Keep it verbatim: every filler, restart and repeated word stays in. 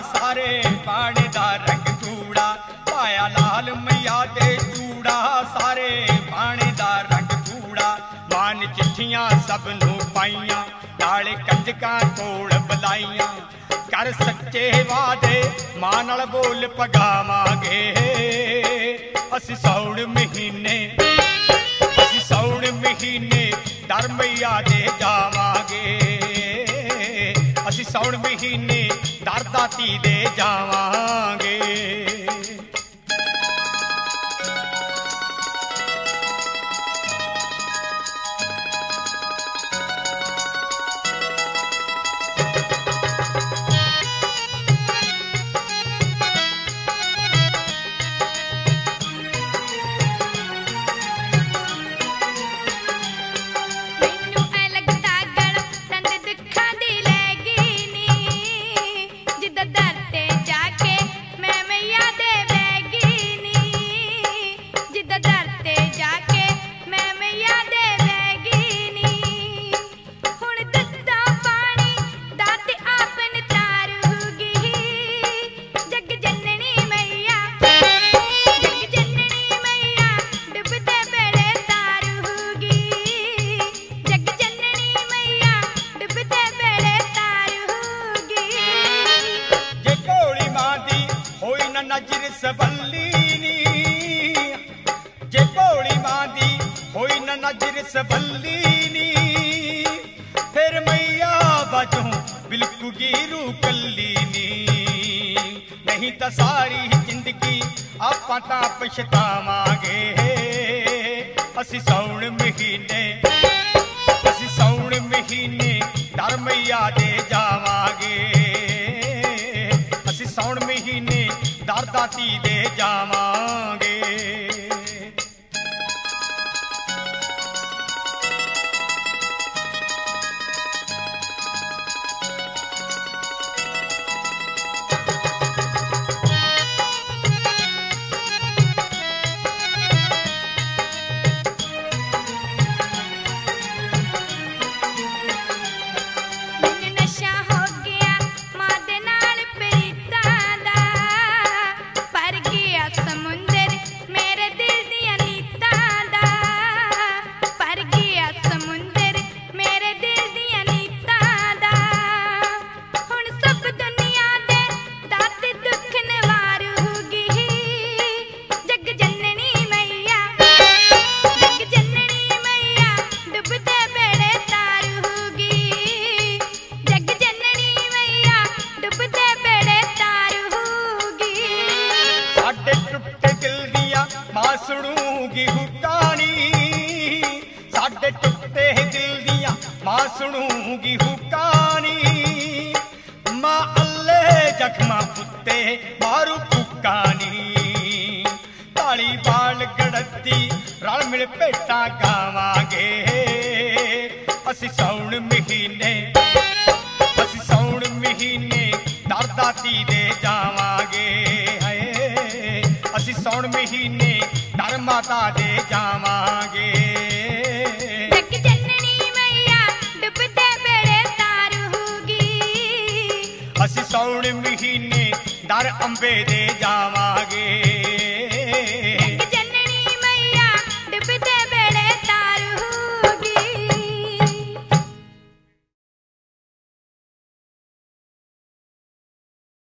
सारे पाने दा रंग चूड़ा पाया लाल मैया दे चूड़ा सारे पाने दा रंग चूड़ा मान चिट्ठियां सब नू पाइयां नाले कंजकां कोल बुलाइयां कर सच्चे वादे मां नाल बोल पगावांगे असीं सौण महीने असीं सौण महीने दर मैया दे जावांगे असीं सौण महीने दर दाती दे जावांगे। नजर सबल्ली जे भोली मां दी होई न नजर सबल्ली फिर मैया बाजों बिलकुगी रू कल्ली नी नहीं तो सारी जिंदगी आपां तां पछतावांगे असीं सौण महीने असीं सौण महीने दर मैया दे जावांगे असीं सौण महीने दर दाती दे जावांगे। सुनूगी हुक्कानी साडे टुटे दिल दियां मां सुनूगी हुक्कानी मां अल्ले जख्मा पुत्ते मारू फुक्कानी ताली बाल गड़ती रल मिल भेटां गावांगे असीं सौण महीने असीं सौण महीने दर दाती दे जावांगे असीं सौण महीने दर माता दे जावांगे। जग जननी मैया डुबदे बेड़े तार होगी असीं सौण महीने दर अंबे दे जावांगे।